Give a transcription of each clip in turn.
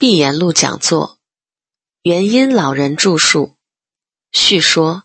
碧岩录讲座，元音老人著述，叙说。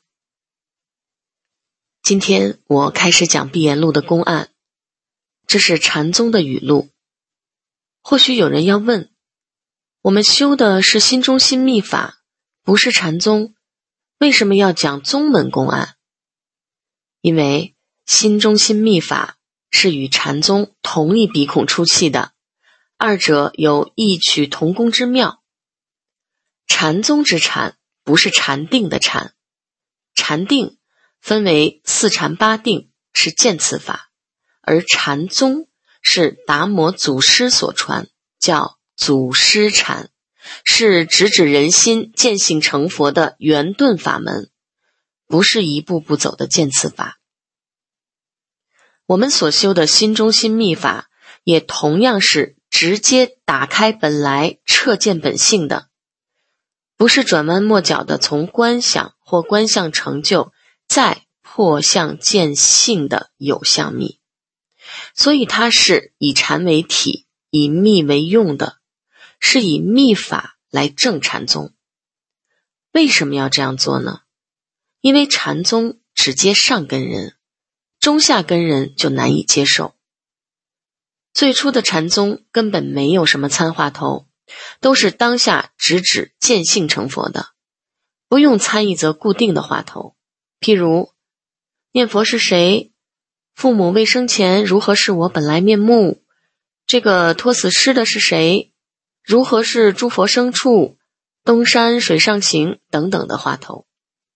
今天我开始讲碧岩录的公案，这是禅宗的语录。或许有人要问，我们修的是心中心密法，不是禅宗，为什么要讲宗门公案？因为心中心密法是与禅宗同一鼻孔出气的，二者有异曲同工之妙。禅宗之禅不是禅定的禅，禅定分为四禅八定，是渐次法，而禅宗是达摩祖师所传，叫祖师禅，是直指人心见性成佛的圆顿法门，不是一步步走的渐次法。我们所修的心中心密法也同样是直接打开本来彻见本性的，不是转弯抹角的从观想或观相成就再破相见性的有相密，所以它是以禅为体，以密为用的，是以密法来证禅宗。为什么要这样做呢？因为禅宗只接上根人，中下根人就难以接受。最初的禅宗根本没有什么参话头，都是当下直指见性成佛的，不用参一则固定的话头。譬如念佛是谁，父母未生前如何是我本来面目，这个托死尸的是谁，如何是诸佛生处，东山水上行等等的话头。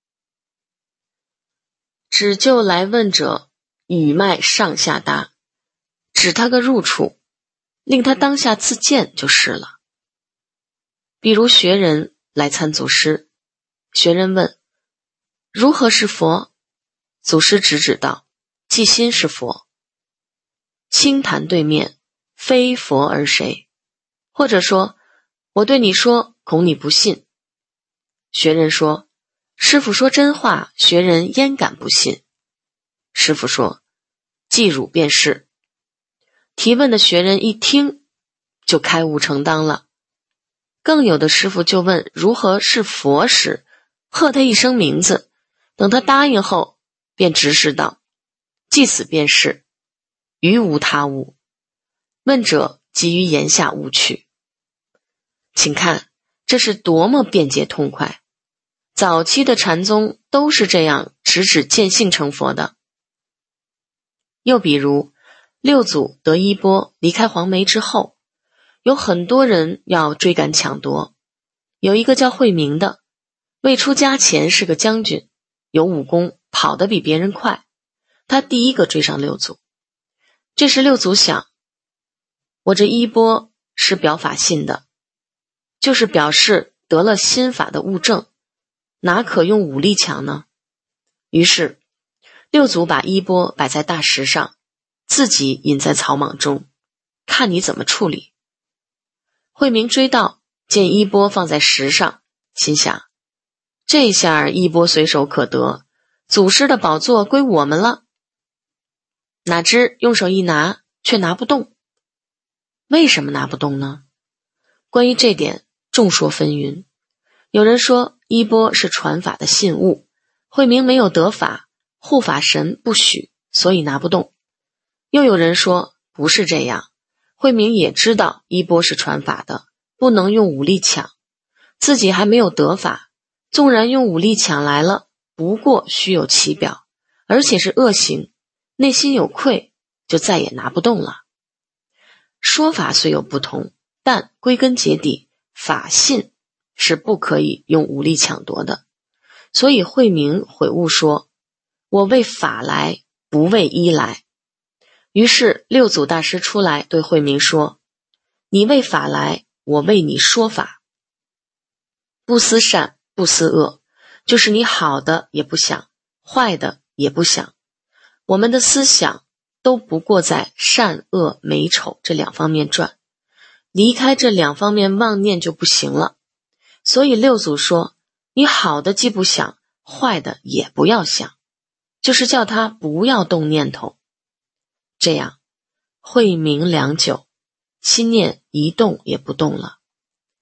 只就来问者语脉上下搭，指他个入处，令他当下自见就是了。比如学人来参祖师，学人问如何是佛，祖师直指道即心是佛。清谈对面，非佛而谁？或者说我对你说，恐你不信。学人说师父说真话，学人焉敢不信？师父说即汝便是。提问的学人一听就开悟成当了。更有的师父就问如何是佛时，喝他一声名字，等他答应后便直示道即此便是，余无他物。问者即于言下悟去。请看这是多么便捷痛快，早期的禅宗都是这样直指见性成佛的。又比如六祖得衣钵离开黄梅之后，有很多人要追赶抢夺。有一个叫慧明的，未出家前是个将军，有武功，跑得比别人快，他第一个追上六祖。这时六祖想，我这衣钵是表法信的，就是表示得了心法的悟证，哪可用武力抢呢？于是六祖把衣钵摆在大石上，自己隐在草莽中，看你怎么处理。慧明追到，见衣钵放在石上，心想这下衣钵随手可得，祖师的宝座归我们了。哪知用手一拿，却拿不动。为什么拿不动呢？关于这点众说纷纭。有人说衣钵是传法的信物，慧明没有得法，护法神不许，所以拿不动。又有人说不是这样，慧明也知道衣钵是传法的，不能用武力抢，自己还没有得法，纵然用武力抢来了，不过虚有其表，而且是恶行，内心有愧，就再也拿不动了。说法虽有不同，但归根结底，法信是不可以用武力抢夺的。所以慧明悔悟说，我为法来，不为衣来。于是六祖大师出来对慧明说，你为法来，我为你说法。不思善，不思恶，就是你好的也不想，坏的也不想。我们的思想都不过在善恶美丑这两方面转，离开这两方面妄念就不行了。所以六祖说，你好的既不想，坏的也不要想，就是叫他不要动念头。这样慧明良久，心念一动也不动了。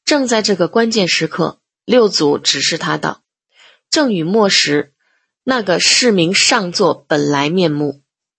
正在这个关键时刻，六祖指示他道：正与末时，那个是名上座本来面目。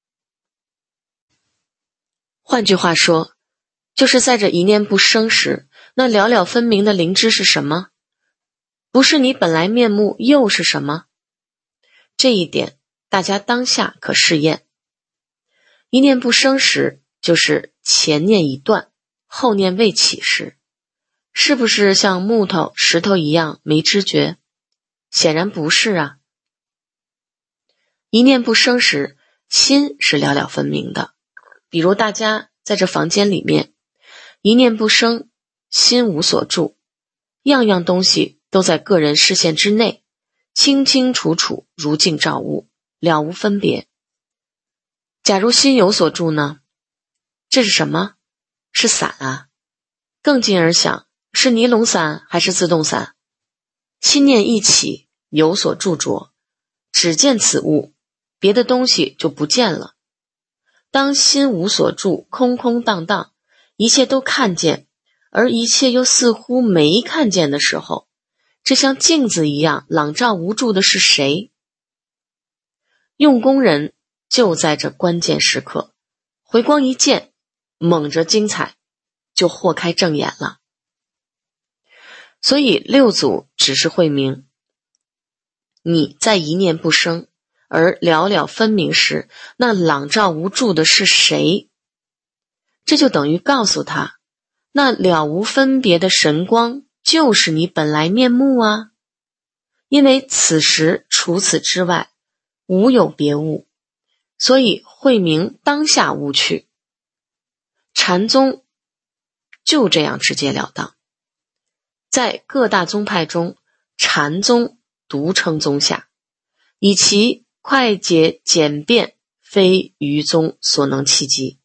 换句话说，就是在这一念不生时，那了了分明的灵知是什么？不是你本来面目又是什么？这一点大家当下可试验。一念不生时，就是前念已断，后念未起时，是不是像木头、石头一样没知觉？显然不是啊。一念不生时，心是了了分明的。比如大家在这房间里面，一念不生，心无所住，样样东西都在个人视线之内，清清楚楚，如镜照物，了无分别。假如心有所住呢？这是什么？是伞啊。更进而想，是尼龙伞还是自动伞？心念一起，有所著着，只见此物，别的东西就不见了。当心无所住，空空荡荡，一切都看见，而一切又似乎没看见的时候，这像镜子一样朗照无助的是谁？用功人就在这关键时刻，回光一见，猛着精彩，就豁开正眼了。所以六祖只是慧明，你在一念不生而了了分明时，那朗照无助的是谁？这就等于告诉他，那了无分别的神光就是你本来面目啊。因为此时除此之外无有别物，所以慧明当下无去。禅宗就这样直截了当。在各大宗派中，禅宗独称宗下，以其快捷简便，非余宗所能企及。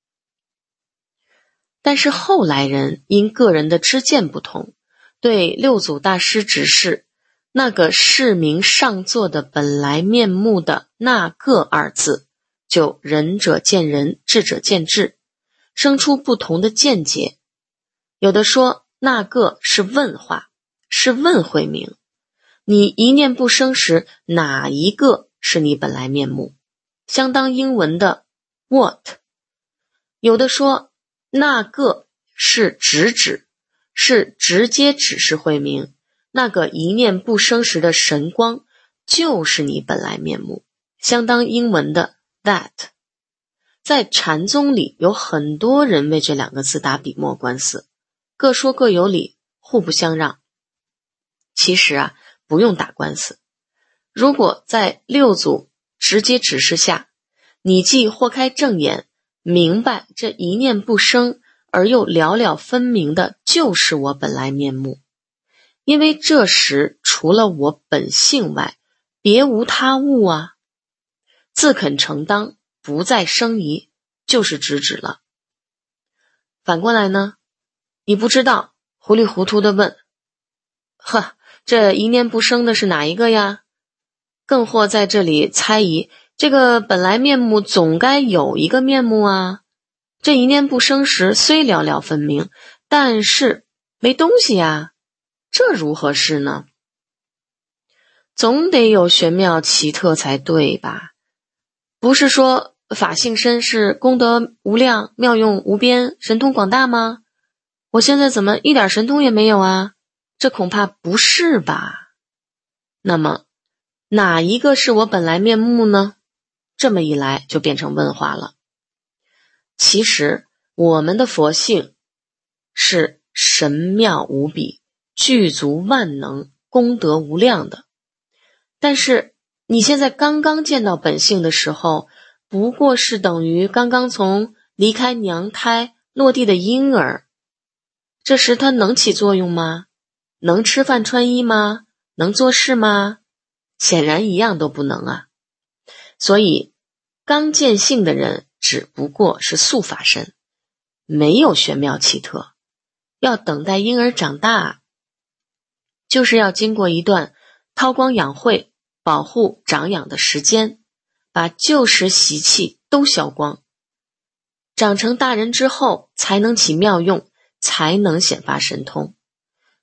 但是后来人因个人的知见不同，对六祖大师指示那个是名上座的本来面目的那个二字，就仁者见仁，智者见智，生出不同的见解。有的说那个是问话，是问慧明，你一念不生时，哪一个是你本来面目？相当英文的 what。 有的说那个是直指，是直接指示慧明，那个一念不生时的神光就是你本来面目，相当英文的 that。 在禅宗里有很多人为这两个字打笔墨官司，各说各有理，互不相让。其实啊，不用打官司。如果在六祖直接指示下，你既豁开正眼，明白这一念不生而又了了分明的就是我本来面目，因为这时除了我本性外，别无他物啊，自肯承当，不再生疑，就是直指了。反过来呢，你不知道，糊里糊涂地问，呵，这一念不生的是哪一个呀？更或在这里猜疑，这个本来面目总该有一个面目啊，这一念不生时虽了了分明，但是没东西啊，这如何是呢？总得有玄妙奇特才对吧？不是说法性身是功德无量，妙用无边，神通广大吗？我现在怎么一点神通也没有啊？这恐怕不是吧？那么哪一个是我本来面目呢？这么一来就变成问话了。其实我们的佛性是神妙无比，具足万能，功德无量的。但是你现在刚刚见到本性的时候，不过是等于刚刚从离开娘胎落地的婴儿，这时它能起作用吗？能吃饭穿衣吗？能做事吗？显然一样都不能啊。所以刚见性的人只不过是素法身，没有玄妙奇特，要等待婴儿长大，就是要经过一段韬光养晦、保护长养的时间，把旧时习气都消光，长成大人之后才能起妙用，才能显发神通。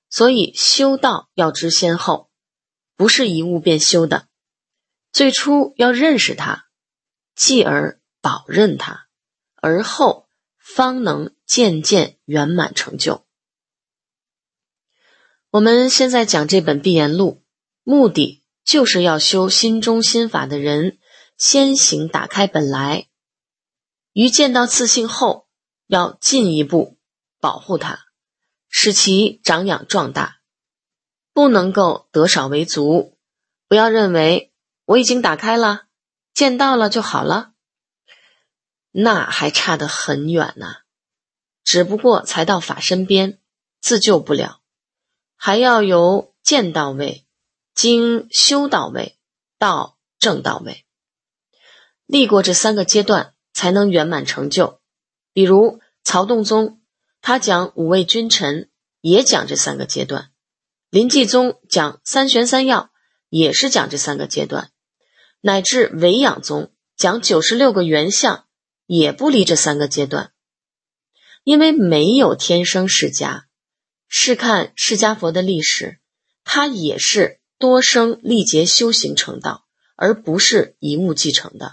所以修道要知先后，不是一物便修的。最初要认识它，继而保任它，而后方能渐渐圆满成就。我们现在讲这本《碧岩录》，目的就是要修心中心法的人先行打开本来，于见到自性后，要进一步保护它，使其长养壮大，不能够得少为足。不要认为我已经打开了，见到了就好了，那还差得很远呢。只不过才到法身边，自救不了，还要由见到位，经修到位，到正到位，历过这3个阶段才能圆满成就。比如曹洞宗，他讲5位君臣，也讲这3个阶段；临济宗讲3玄3要，也是讲这3个阶段；乃至维养宗讲96个原相，也不离这3个阶段。因为没有天生释迦，试看释迦佛的历史，他也是多生历劫修行成道，而不是一物继承的。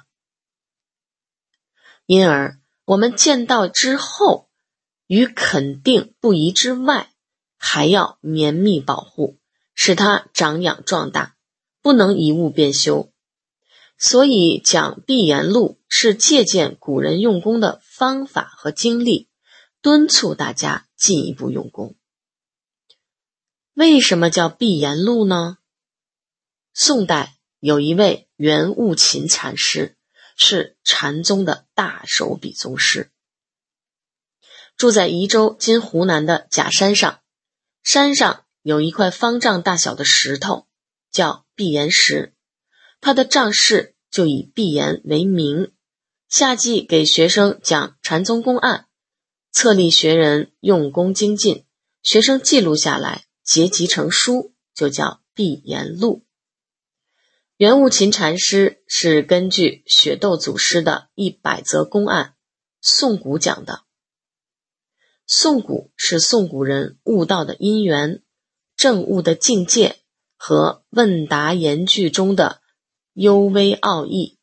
因而我们见到之后，于肯定不移之外，还要绵密保护，使它长养壮大，不能一物便修。所以讲碧岩录是借鉴古人用功的方法和经历，敦促大家进一步用功。为什么叫碧岩录呢？宋代有一位圆悟勤禅师，是禅宗的大手笔宗师，住在宜州今湖南的假山上，山上有一块方丈大小的石头，叫碧岩石，他的丈室就以碧岩为名，夏季给学生讲禅宗公案，册立学人用功精进，学生记录下来，结集成书，就叫碧岩录。圆悟勤禅师是根据雪窦祖师的100则公案诵古讲的。诵古是诵古人悟道的因缘、证悟的境界和问答言句中的幽微奥义，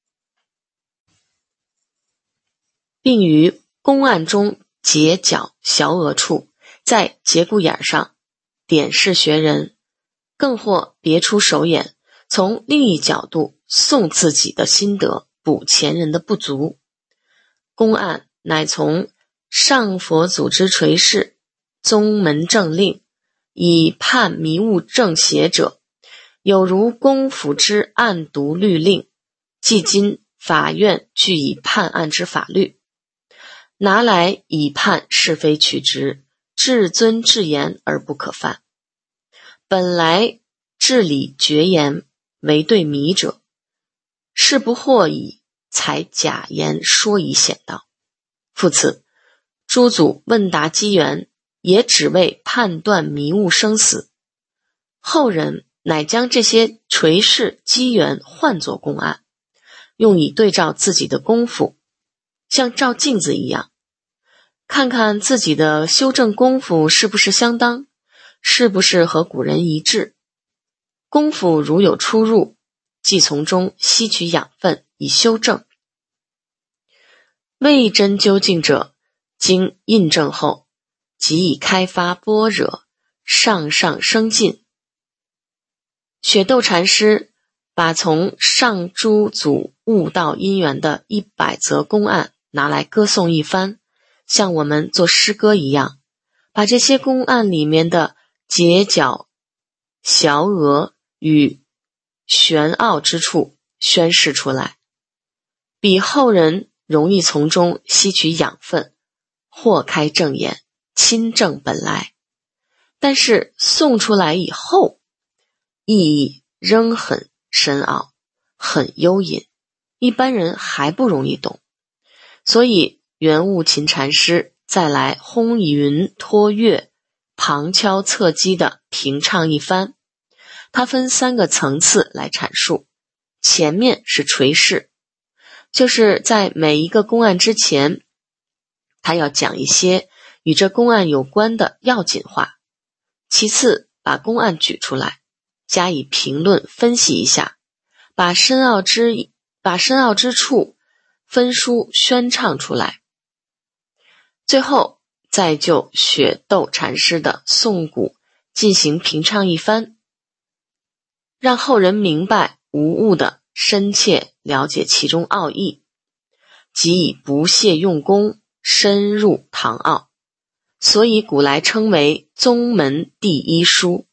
并于公案中结角小额处，在节骨眼上点示学人，更或别出手眼，从另一角度诵自己的心得，补前人的不足。公案乃从上佛祖之垂示、宗门政令，以判迷悟正邪者，有如公府之案牍律令，即今法院据以判案之法律，拿来以判是非曲直，至尊至严而不可犯。本来至理绝言，为对迷者，是不惑矣，才假言说以显道。复此，诸祖问答机缘，也只为判断迷悟生死，后人乃将这些垂示机缘换作公案，用以对照自己的功夫，像照镜子一样，看看自己的修正功夫是不是相当，是不是和古人一致。功夫如有出入，即从中吸取养分以修正。未真究竟者，经印证后，即以开发般若，上上升进。雪窦禅师把从上诸祖悟道因缘的100则公案拿来歌颂一番，像我们做诗歌一样，把这些公案里面的结角、小额与玄奥之处宣示出来，比后人容易从中吸取养分，豁开正眼，亲证本来。但是诵出来以后，意义仍很深奥，很幽隐，一般人还不容易懂。所以圆悟勤禅师再来轰云托月、旁敲侧击地评唱一番。他分3个层次来阐述，前面是垂示，就是在每一个公案之前，他要讲一些与这公案有关的要紧话， 其次把公案举出来，加以评论分析一下，把深奥之处分书宣唱出来，最后再就雪窦禅师的颂古进行评唱一番，让后人明白无误地深切了解其中奥义，即以不懈用功深入唐奥，所以古来称为宗门第一书。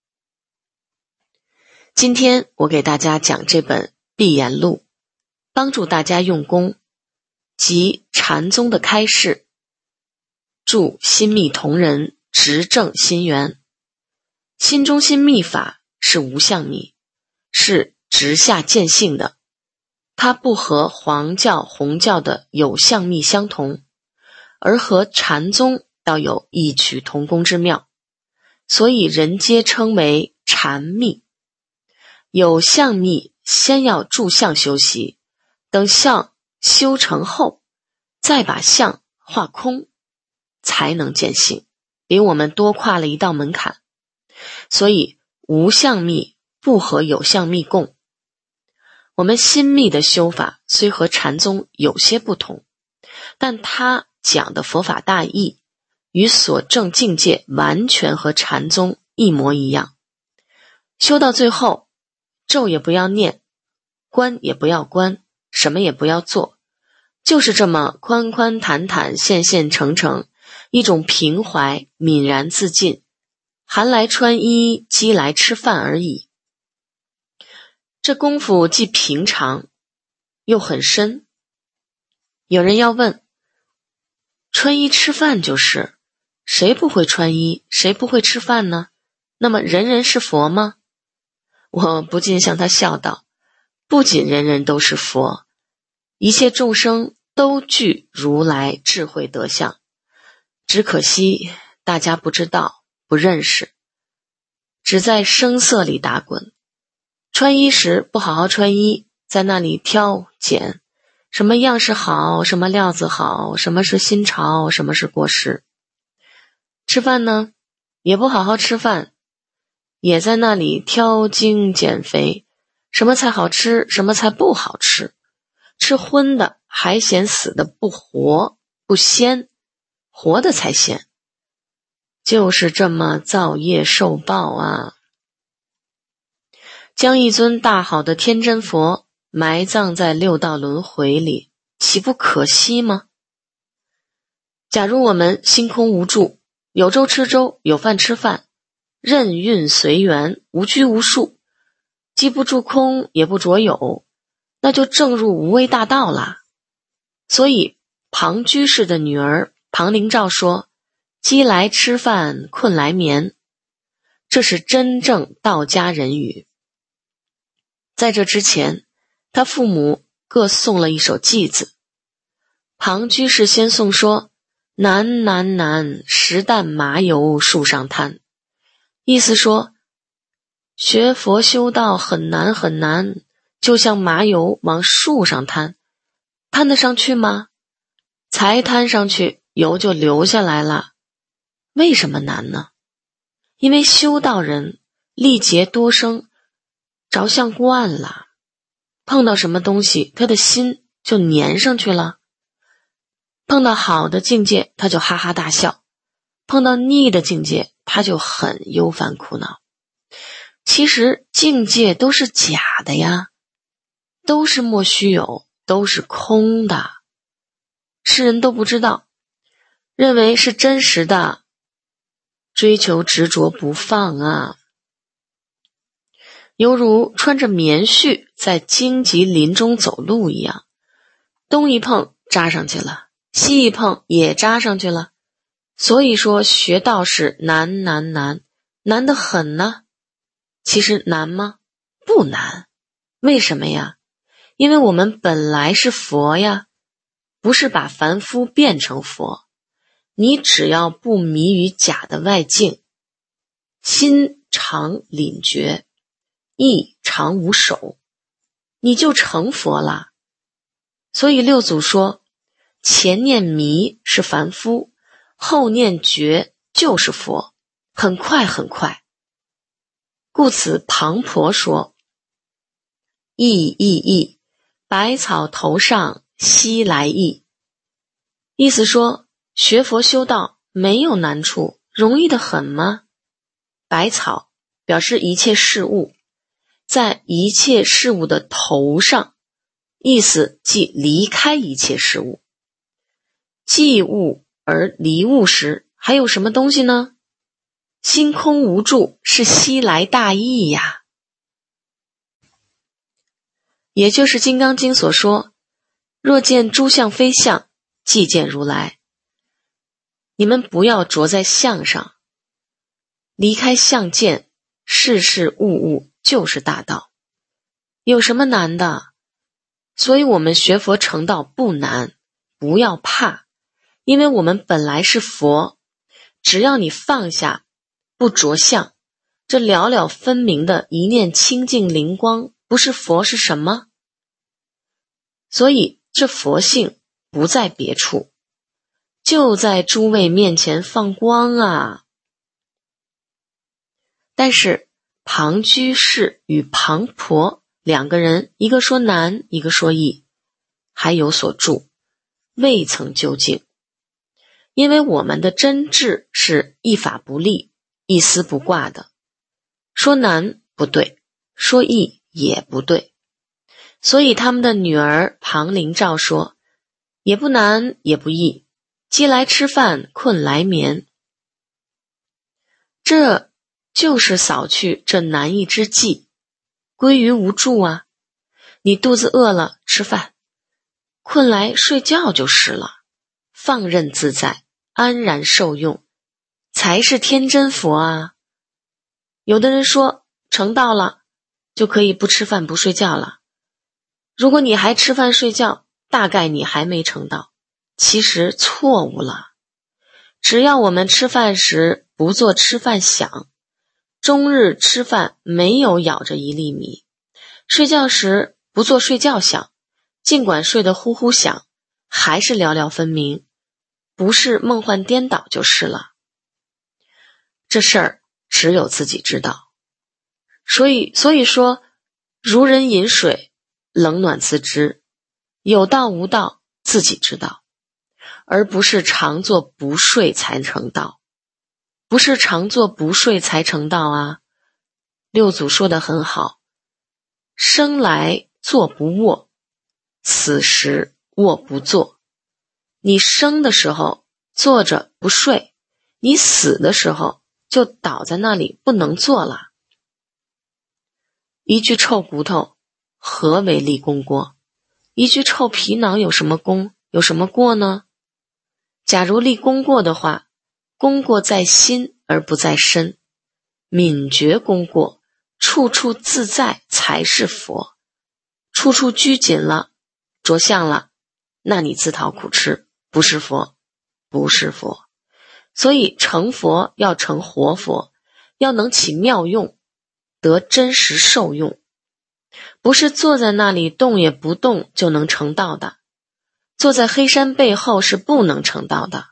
今天我给大家讲这本《碧岩录》，帮助大家用功，即禅宗的开示，助心密同人直正心源。心中心密法是无相密，是直下见性的，它不和黄教、红教的有相密相同，而和禅宗倒有异曲同工之妙，所以人皆称为禅密。有相密先要住相修习，等相修成后，再把相化空，才能见性，比我们多跨了一道门槛。所以无相密不和有相密共。我们心密的修法虽和禅宗有些不同，但它讲的佛法大义与所证境界完全和禅宗一模一样。修到最后，咒也不要念，观也不要观，什么也不要做，就是这么宽宽坦坦、现现成成，一种平怀泯然自尽，寒来穿衣，饥来吃饭而已。这功夫既平常又很深。有人要问，穿衣吃饭就是，谁不会穿衣，谁不会吃饭呢？那么人人是佛吗？我不禁向他笑道，不仅人人都是佛，一切众生都具如来智慧德相，只可惜大家不知道，不认识，只在声色里打滚。穿衣时不好好穿衣，在那里挑拣，什么样式好，什么料子好，什么是新潮，什么是过时。吃饭呢，也不好好吃饭，也在那里挑精减肥，什么菜好吃，什么菜不好吃。吃荤的还嫌死的不活不鲜，活的才鲜。就是这么造业受报啊！将一尊大好的天真佛埋葬在六道轮回里，岂不可惜吗？假如我们心空无住，有粥吃粥，有饭吃饭，任运随缘，无拘无束，既不住空也不着有，那就正入无为大道啦。所以庞居士的女儿庞灵照说，饥来吃饭，困来眠，这是真正道家人语。在这之前，他父母各送了一首偈子。庞居士先诵说，难难难，石担麻油树上摊。意思说，学佛修道很难很难，就像麻油往树上摊，摊得上去吗？才摊上去，油就流下来了。为什么难呢？因为修道人历劫多生，着相惯了，碰到什么东西，他的心就粘上去了。碰到好的境界，他就哈哈大笑；碰到腻的境界，他就很忧烦苦恼。其实境界都是假的呀，都是莫须有，都是空的。世人都不知道，认为是真实的，追求执着不放啊。犹如穿着棉絮在荆棘林中走路一样，东一碰扎上去了，西一碰也扎上去了。所以说学道是难难难，难得很呢。其实难吗？不难。为什么呀？因为我们本来是佛呀，不是把凡夫变成佛。你只要不迷于假的外境，心常凛觉，意常无守，你就成佛了。所以六祖说，前念迷是凡夫，后念觉就是佛。 很快很快。故此庞婆说：易，百草头上悉来易。意思说，学佛修道没有难处，容易得很吗？百草表示一切事物，在一切事物的头上，意思即离开一切事物。寂物而离物时，还有什么东西呢？心空无住，是悉来大义呀。也就是《金刚经》所说，若见诸相非相，即见如来。你们不要着在相上，离开相见，事事物物就是大道，有什么难的？所以我们学佛成道不难，不要怕，因为我们本来是佛，只要你放下，不着相，这了了分明的一念清净灵光，不是佛是什么？所以这佛性不在别处，就在诸位面前放光啊。但是庞居士与庞婆两个人，一个说难，一个说易，还有所住，未曾究竟。因为我们的真智是一法不立，一丝不挂的，说难不对，说易也不对。所以他们的女儿庞灵照说，也不难也不易，饥来吃饭，困来眠。这就是扫去这难易之际，归于无助啊。你肚子饿了吃饭，困来睡觉就是了，放任自在，安然受用，才是天真佛啊。有的人说成道了就可以不吃饭不睡觉了，如果你还吃饭睡觉，大概你还没成道。其实错误了，只要我们吃饭时不做吃饭想，终日吃饭没有咬着一粒米，睡觉时不做睡觉想，尽管睡得呼呼响，还是了了分明，不是梦幻颠倒就是了。这事儿只有自己知道。所以说，如人饮水，冷暖自知，有道无道自己知道，而不是常坐不睡才成道。不是常坐不睡才成道啊。六祖说得很好，生来坐不卧，死时卧不坐。你生的时候坐着不睡，你死的时候就倒在那里不能坐了。一具臭骨头何为立功过？一具臭皮囊有什么功，有什么过呢？假如立功过的话，功过在心而不在身，泯绝功过，处处自在才是佛。处处拘谨了，着相了，那你自讨苦吃，不是佛，不是佛。所以成佛要成活佛，要能起妙用，得真实受用，不是坐在那里动也不动就能成道的，坐在黑山背后是不能成道的。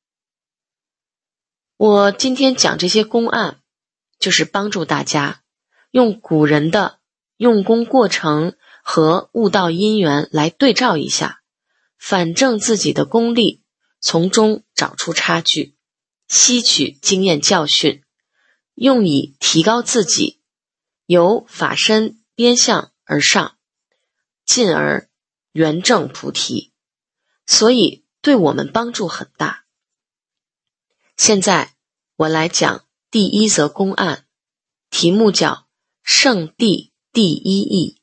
我今天讲这些公案，就是帮助大家用古人的用功过程和悟道因缘来对照一下，反正自己的功力，从中找出差距，吸取经验教训，用以提高自己，由法身边相而上，进而圆证菩提。所以对我们帮助很大。现在我来讲第一则公案，题目叫圣地第一义。